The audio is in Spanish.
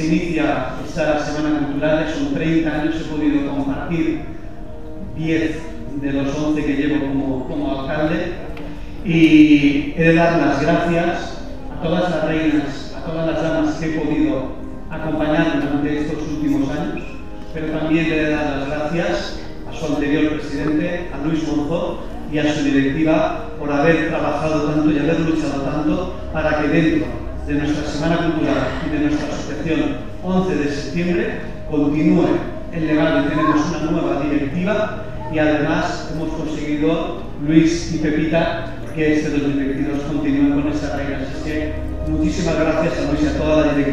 se inicia esta Semana Cultural, son 30 años, he podido compartir 10 de los 11 que llevo como alcalde, y he de dar las gracias a todas las reinas, a todas las damas que he podido acompañar durante estos últimos años, pero también he de dar las gracias a su anterior presidente, a Luis Monzó, y a su directiva por haber trabajado tanto y haber luchado tanto para que dentro de nuestra Semana Cultural y de nuestra asociación 11 de septiembre continúe el legado y tenemos una nueva directiva, y además hemos conseguido, Luis y Pepita, que este 2022 continúen con esta reina. Así que muchísimas gracias a Luis y a toda la directiva.